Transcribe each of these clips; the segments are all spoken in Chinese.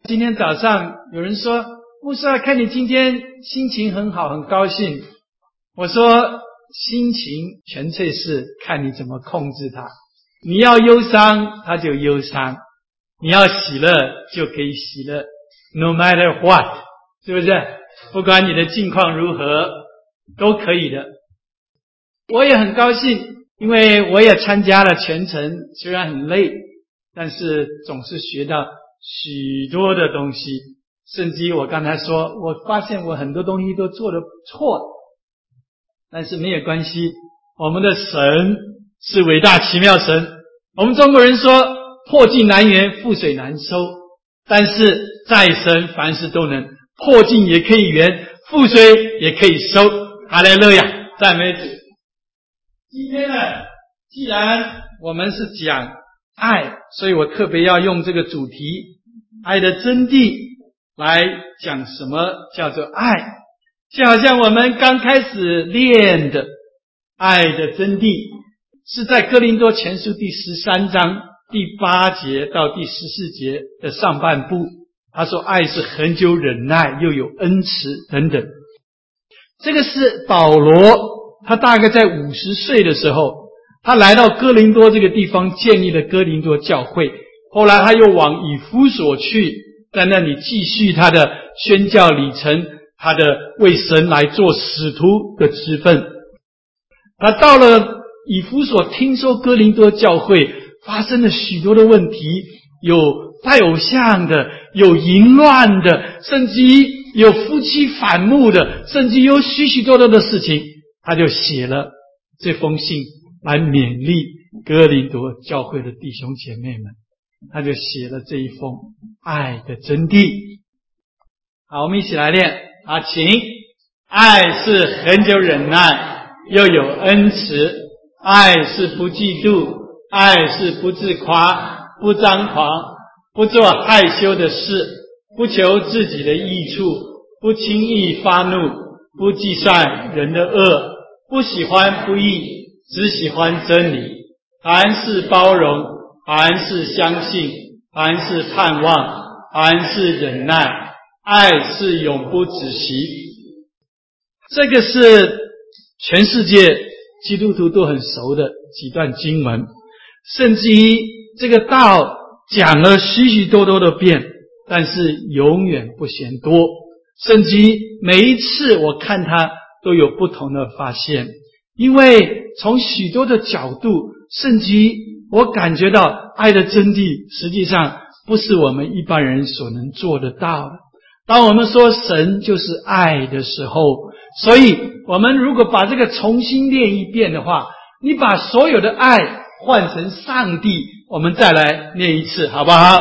今天早上有人说，牧师啊，看你今天心情很好，很高兴。我说，心情纯粹是看你怎么控制它。你要忧伤，它就忧伤；你要喜乐，就可以喜乐。No matter what， 是不是？不管你的境况如何，都可以的。我也很高兴，因为我也参加了全程，虽然很累，但是总是学到许多的东西。甚至于我刚才说，我发现我很多东西都做得错，但是没有关系，我们的神是伟大奇妙神。我们中国人说破镜难圆，覆水难收，但是在神凡事都能，破镜也可以圆，覆水也可以收。哈利路亚，赞美主。今天呢，既然我们是讲爱，所以我特别要用这个主题，爱的真谛，来讲什么叫做爱。就好像我们刚开始练的爱的真谛，是在哥林多前书第13章第8节到第14节的上半部。他说爱是恒久忍耐，又有恩慈等等。这个是保罗，他大概在50岁的时候，他来到哥林多这个地方，建立了哥林多教会。后来他又往以弗所去，在那里继续他的宣教旅程，他的为神来做使徒的职分。他到了以弗所，听说哥林多教会发生了许多的问题，有拜偶像的，有淫乱的，甚至有夫妻反目的，甚至有许许多多的事情。他就写了这封信来勉励哥林多教会的弟兄姐妹们，他就写了这一封爱的真谛。好，我们一起来练。好，请。爱是恒久忍耐，又有恩慈；爱是不嫉妒，爱是不自夸，不张狂，不做害羞的事，不求自己的益处，不轻易发怒，不计算人的恶，不喜欢不义，只喜欢真理。凡事包容，凡事相信，凡事盼望，凡事忍耐，爱是永不止息。这个是全世界基督徒都很熟的几段经文，甚至于这个道讲了许许多多的遍，但是永远不嫌多，甚至于每一次我看它都有不同的发现。因为从许多的角度，甚至于我感觉到爱的真谛实际上不是我们一般人所能做得到的。当我们说神就是爱的时候，所以我们如果把这个重新练一遍的话，你把所有的爱换成上帝，我们再来念一次好不好？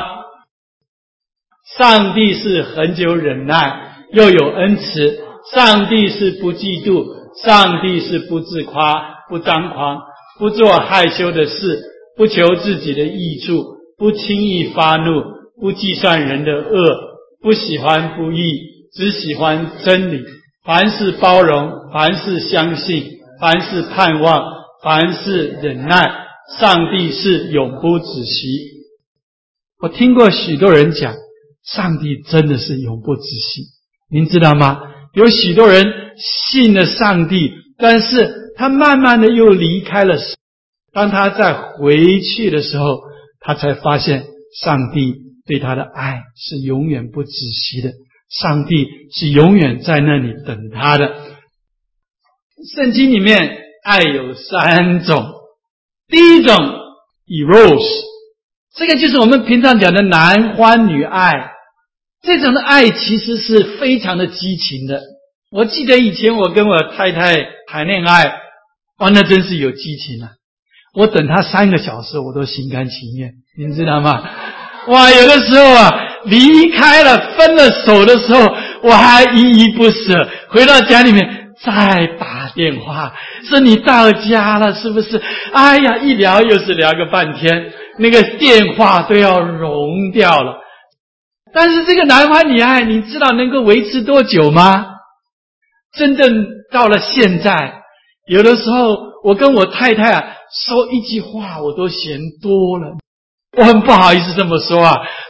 上帝是恒久忍耐，又有恩慈；上帝是不嫉妒，上帝是不自夸，不张狂，不做害羞的事，不求自己的益处，不轻易发怒，不计算人的恶，不喜欢不义，只喜欢真理。凡事包容，凡事相信，凡事盼望，凡事忍耐，上帝是永不止息。我听过许多人讲，上帝真的是永不止息。您知道吗？有许多人信了上帝，但是他慢慢的又离开了。当他再回去的时候，他才发现上帝对他的爱是永远不止息的，上帝是永远在那里等他的。圣经里面爱有3种，第一种 eros， 这个就是我们平常讲的男欢女爱。这种的爱其实是非常的激情的。我记得以前我跟我太太谈恋爱，那真是有激情啊！我等她3个小时我都心甘情愿，您知道吗？哇，有的时候离开了分了手的时候，我还依依不舍，回到家里面再打电话，说你到家了是不是？哎呀，一聊又是聊个半天，那个电话都要融掉了。但是这个男欢女爱，你知道能够维持多久吗？真正到了现在，有的时候我跟我太太说一句话我都嫌多了。我很不好意思这么说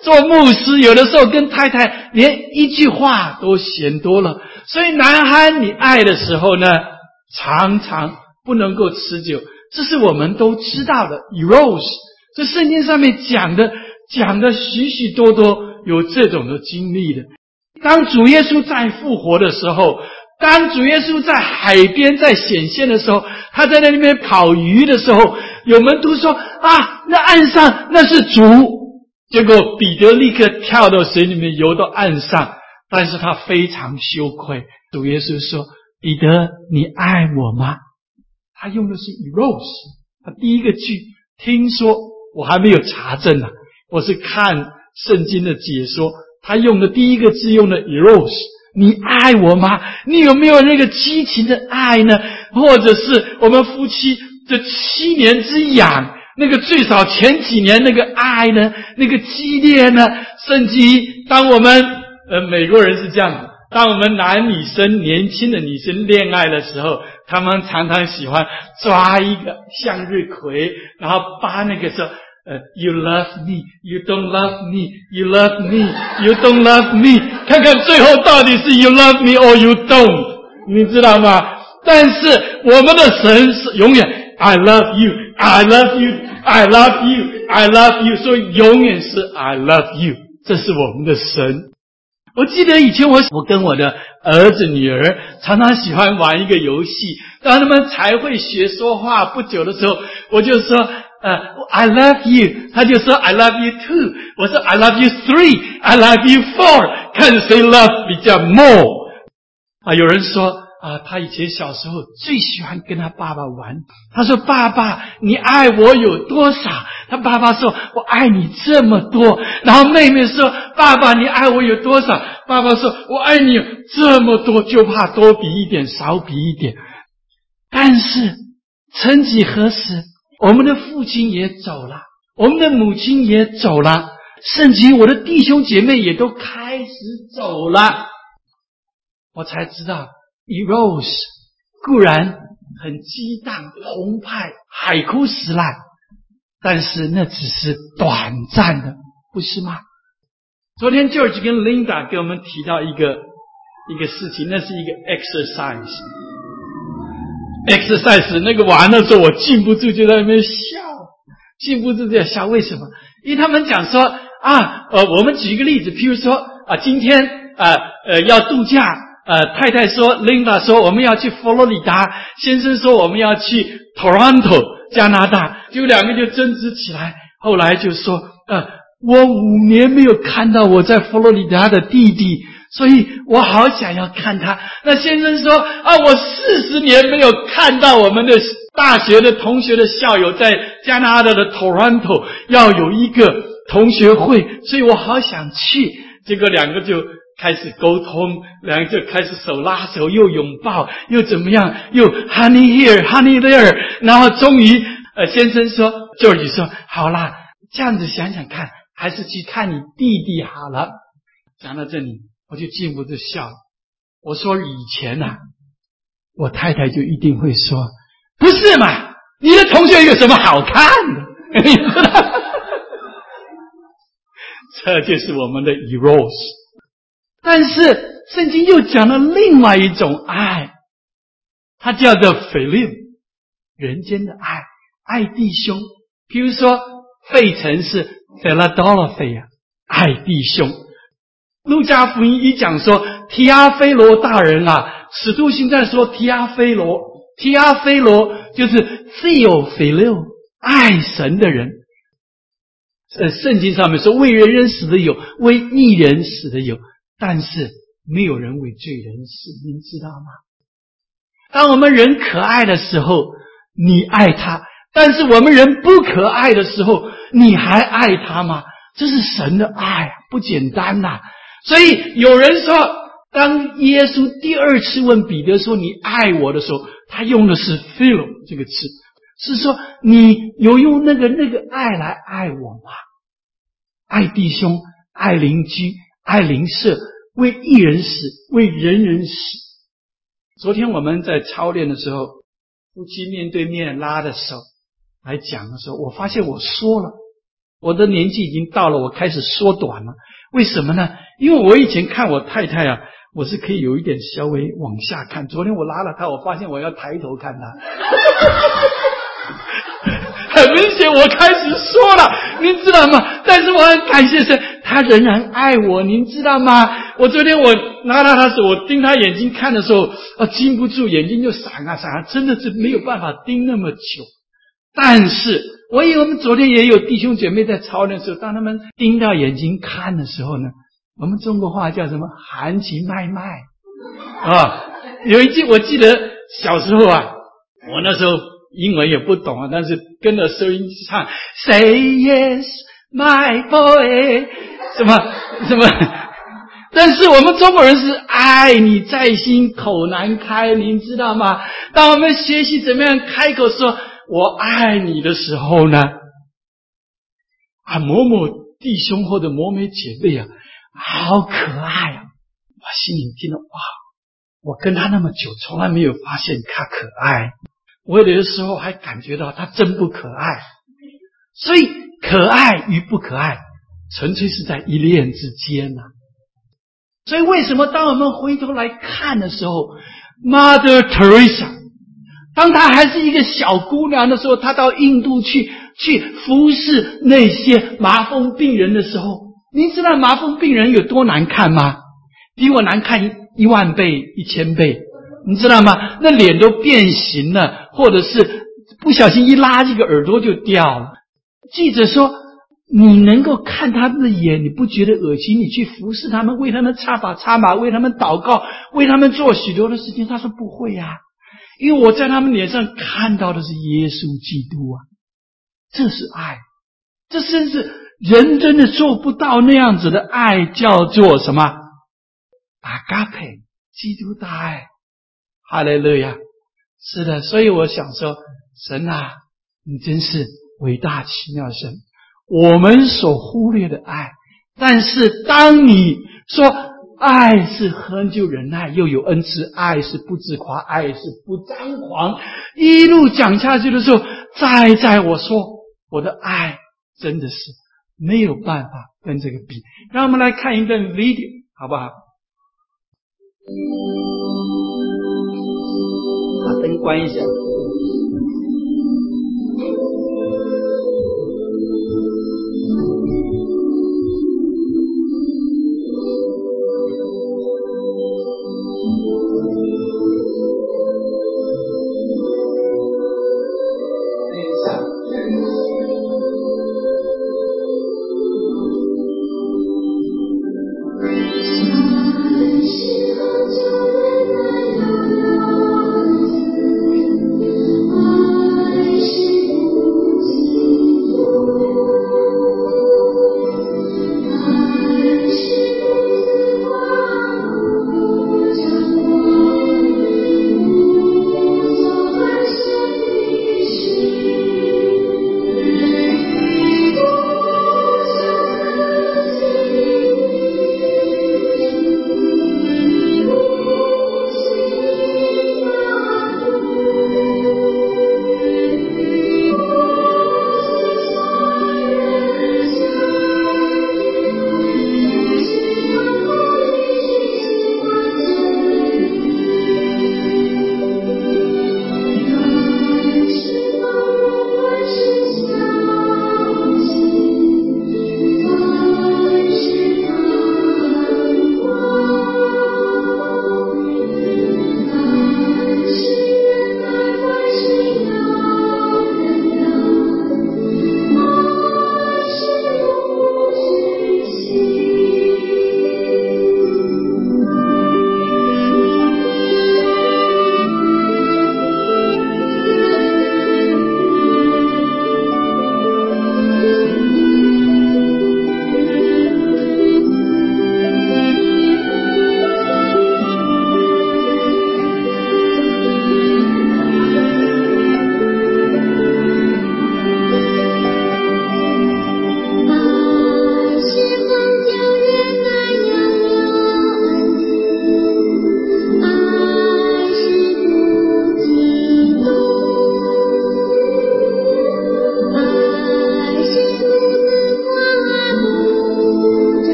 做牧师有的时候跟太太连一句话都嫌多了，所以南韩你爱的时候呢，常常不能够持久，这是我们都知道的 eros， 这圣经上面讲的许许多多有这种的经历的。当主耶稣在复活的时候，当主耶稣在海边在显现的时候，他在那边烤鱼的时候，有门徒说啊，那岸上那是主，结果彼得立刻跳到水里面游到岸上，但是他非常羞愧。主耶稣说，彼得你爱我吗？他用的是 eros， 他第一个句听说，我还没有查证啊，我是看圣经的解说，他用的第一个字用的 eros， 你爱我吗？你有没有那个激情的爱呢？或者是我们夫妻这7年之痒，那个最少前几年那个爱呢，那个激烈呢？甚至于当我们美国人是这样子，当我们年轻的女生恋爱的时候，他们常常喜欢抓一个向日葵，然后扒那个说you love me, you don't love me, you love me, you don't love me， 看看最后到底是 you love me or you don't， 你知道吗？但是我们的神是永远 I love you, I love you, I love you, I love you， 所以永远是 I love you， 这是我们的神。我记得以前我跟我的儿子女儿常常喜欢玩一个游戏，当他们才会学说话不久的时候，我就说I love you， 他就说 I love you too， 我说 I love you 3， I love you 4， 看谁 love 比较 more。 有人说他以前小时候最喜欢跟他爸爸玩，他说爸爸你爱我有多少？他爸爸说我爱你这么多。然后妹妹说爸爸你爱我有多少？爸爸说我爱你这么多，就怕多比一点少比一点。但是曾几何时，我们的父亲也走了，我们的母亲也走了，甚至我的弟兄姐妹也都开始走了，我才知道 eros 固然很激荡澎湃海枯石烂，但是那只是短暂的，不是吗？昨天 George 跟 Linda 给我们提到一个事情，那是一个 exercise 那个完了之后，我禁不住就在那边笑，禁不住在笑。为什么？因为他们讲说我们举一个例子，譬如说今天要度假，太太说 Linda 说我们要去佛罗里达，先生说我们要去 Toronto 加拿大，就两个就争执起来。后来就说我5年没有看到我在佛罗里达的弟弟，所以我好想要看他。那先生说我40年没有看到我们的大学的同学的校友在加拿大的 Toronto 要有一个同学会，所以我好想去。结果两个就开始沟通，两个就开始手拉手，又拥抱，又怎么样，又 honey here honey there， 然后终于先生说 George 说好啦，这样子想想看，还是去看你弟弟好了。讲到这里我就禁不住笑了。我说以前我太太就一定会说不是嘛，你的同学有什么好看的？你知道这就是我们的 eros。 但是圣经又讲了另外一种爱，它叫做 phileo， 人间的爱，爱弟兄。比如说费城是 Philadelphia， 爱弟兄。路加福音一讲说提阿非罗大人使徒行传说提阿非罗就是 Theophileo， 爱神的人。圣经上面说为人人死的有，为义人死的有，但是没有人为罪人死，您知道吗？当我们人可爱的时候你爱他，但是我们人不可爱的时候你还爱他吗？这是神的爱不简单所以有人说，当耶稣第2次问彼得说你爱我的时候，他用的是 philo 这个词，是说你有用那个爱来爱我吗？爱弟兄，爱邻居，爱邻舍，为一人死，为人人死。昨天我们在操练的时候，夫妻面对面拉着手来讲的时候，我发现我说了我的年纪已经到了，我开始缩短了。为什么呢？因为我以前看我太太啊，我是可以有一点稍微往下看。昨天我拉了她，我发现我要抬头看她。很明显我开始说了，您知道吗？但是我很感谢神，他仍然爱我，您知道吗？我昨天我拿到他时，我盯他眼睛看的时候，禁不住眼睛就闪啊闪啊，真的是没有办法盯那么久。但是我们昨天也有弟兄姐妹在操练的时候，当他们盯到眼睛看的时候呢，我们中国话叫什么含情脉脉啊。有一句我记得小时候啊，我那时候英文也不懂啊，但是跟着收音机唱 Say yes my boy 什么但是我们中国人是爱你在心口难开，您知道吗？当我们学习怎么样开口说我爱你的时候呢，某某弟兄或者某某姐妹啊，好可爱啊，我心里听了哇，我跟他那么久从来没有发现他可爱，我有的时候还感觉到他真不可爱。所以可爱与不可爱纯粹是在一念之间啊。所以为什么当我们回头来看的时候， Mother Teresa 当她还是一个小姑娘的时候，她到印度去服侍那些麻风病人的时候，您知道麻风病人有多难看吗？比我难看10000倍1000倍，你知道吗？那脸都变形了，或者是不小心一拉这个耳朵就掉了。记者说你能够看他们的眼，你不觉得恶心？你去服侍他们，为他们擦发擦麻，为他们祷告，为他们做许多的事情。他说不会啊，因为我在他们脸上看到的是耶稣基督啊，这是爱。这甚至人真的做不到那样子的爱，叫做什么？阿嘎佩，基督的爱。哈利路亚。是的，所以我想说，神啊，你真是伟大奇妙的神。我们所忽略的爱，但是当你说爱是恒久忍耐，又有恩慈，爱是不自夸，爱是不张狂，一路讲下去的时候，在我说我的爱真的是没有办法跟这个比。让我们来看一段 video 好不好？把灯关一下。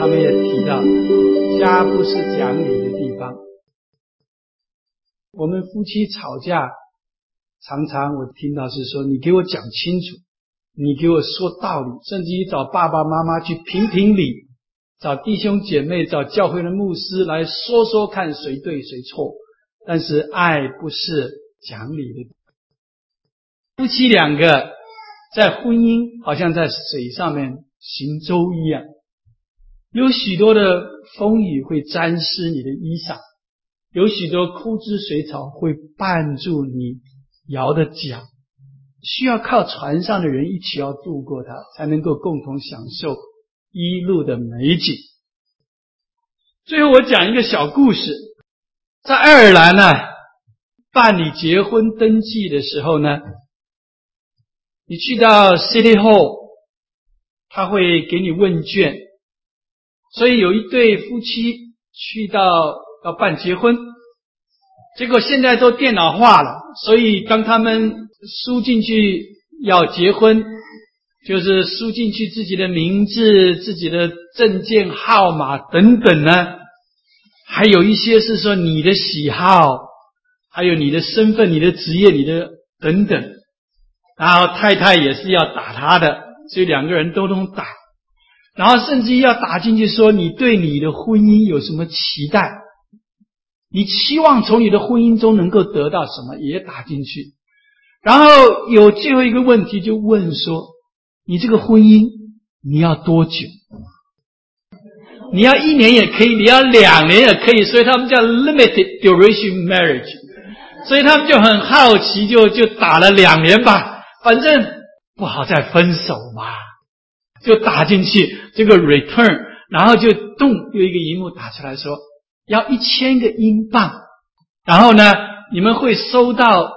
他们也提到，家不是讲理的地方。我们夫妻吵架，常常我听到是说，你给我讲清楚，你给我说道理，甚至于找爸爸妈妈去评评理，找弟兄姐妹，找教会的牧师来说说看谁对谁错。但是爱不是讲理的。夫妻两个在婚姻好像在水上面行舟一样，有许多的风雨会沾湿你的衣裳，有许多枯枝水草会绊住你摇的桨，需要靠船上的人一起要度过它，才能够共同享受一路的美景。最后我讲一个小故事，在爱尔兰呢，办理结婚登记的时候呢，你去到 City Hall， 他会给你问卷，所以有一对夫妻去到要办结婚，结果现在都电脑化了，所以当他们输进去要结婚，就是输进去自己的名字、自己的证件号码等等呢，还有一些是说你的喜好，还有你的身份、你的职业、你的等等，然后太太也是要打他的，所以两个人都能打，然后甚至要打进去说你对你的婚姻有什么期待，你期望从你的婚姻中能够得到什么也打进去。然后有最后一个问题就问说，你这个婚姻你要多久？你要1年也可以，你要2年也可以，所以他们叫 limited duration marriage。 所以他们就很好奇，就打了2年吧，反正不好再分手嘛，就打进去这个 return， 然后就有一个荧幕打出来说要1000个英镑，然后呢你们会收到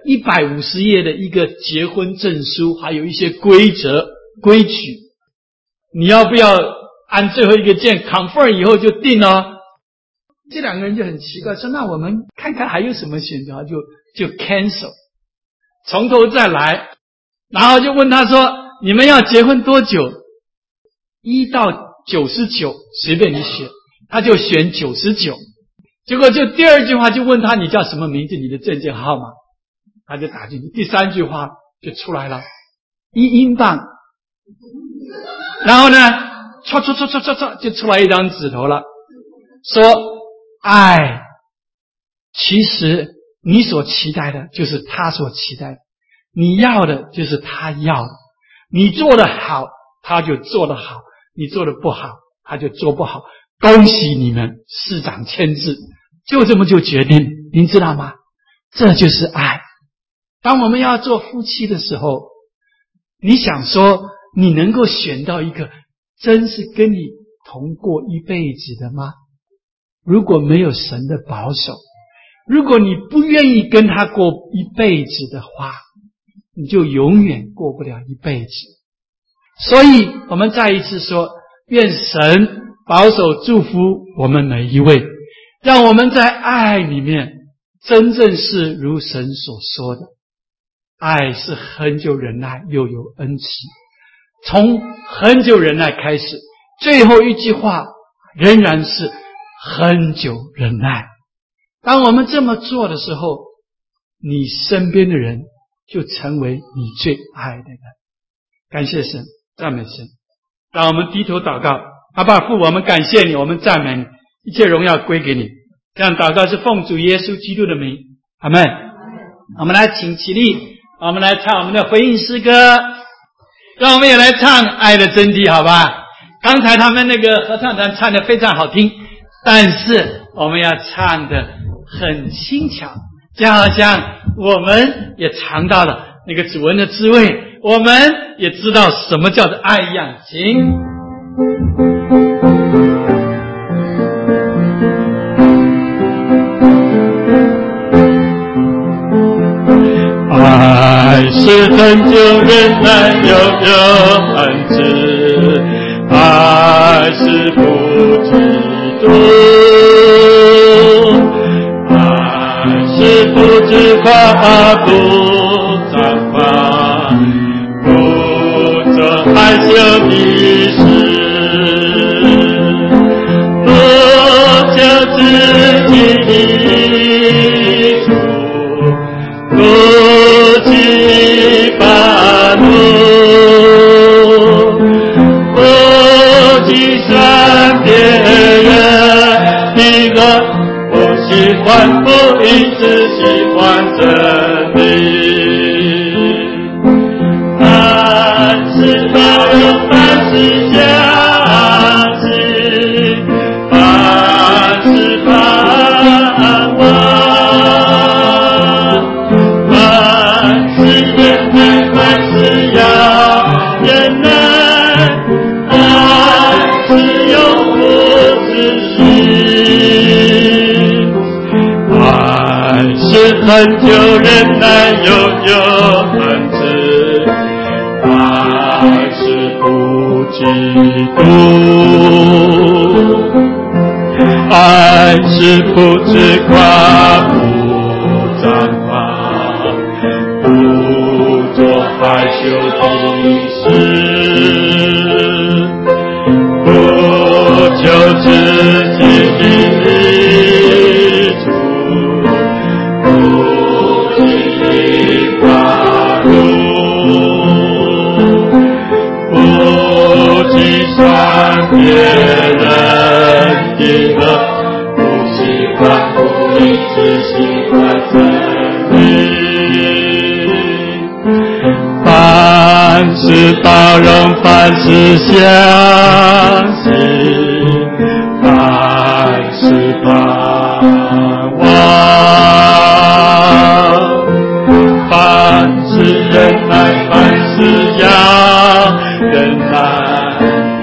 150页的一个结婚证书，还有一些规则规矩，你要不要按最后一个键 confirm 以后就定哦。这两个人就很奇怪，说那我们看看还有什么选择，就 cancel， 从头再来。然后就问他说你们要结婚多久？1到99随便你选，他就选99。结果就第二句话就问他你叫什么名字，你的证件号码，他就打进去。第3句话就出来了，1英镑。然后呢就出来一张纸头了，说爱其实你所期待的就是他所期待的，你要的就是他要的，你做得好他就做得好，你做得不好他就做不好。恭喜你们，市长签字，就这么就决定，您知道吗？这就是爱。当我们要做夫妻的时候，你想说你能够选到一个真是跟你同过一辈子的吗？如果没有神的保守，如果你不愿意跟他过一辈子的话，你就永远过不了一辈子。所以我们再一次说，愿神保守祝福我们每一位，让我们在爱里面真正是如神所说的，爱是恒久忍耐又有恩慈。从恒久忍耐开始，最后一句话仍然是恒久忍耐。当我们这么做的时候，你身边的人就成为你最爱的人。感谢神，赞美神。让我们低头祷告。阿爸父，我们感谢你，我们赞美你，一切荣耀归给你。这样祷告是奉主耶稣基督的名，阿们。我们来请起立，我们来唱我们的回应诗歌，让我们也来唱爱的真谛，好吧？刚才他们那个合唱团唱得非常好听，但是我们要唱得很轻巧，就好像我们也尝到了那个主恩的滋味，我们也知道什么叫做爱一样。请爱是恒久忍耐又有恩慈，爱是不嫉妒，爱是不自夸，不张狂，不做害羞的事。 计算别人的恶，不喜欢福音，只喜欢真理。凡事包容，凡事相信，凡事盼望，凡事忍耐，凡事要忍耐，爱是永不止息，爱是恒久忍耐，永有恩慈，爱是不嫉妒，爱是不自夸，不张狂，不做害羞的事，不求自己的利处，不轻易发怒，不计算别人的恶，不喜欢福音，只喜欢真理。凡事包容，凡事相信，凡事盼望，凡事忍耐，凡事要忍耐，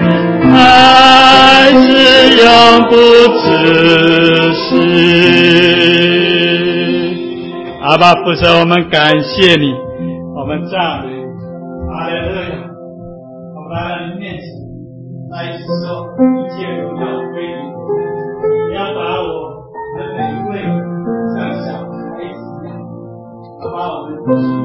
爱是永不止息。阿爸父神，我们感谢你，我们赞美，哈利路亚！我们来到你面前，再一次说，一切荣耀归你。你要把我们每一位像小孩子一样，把我们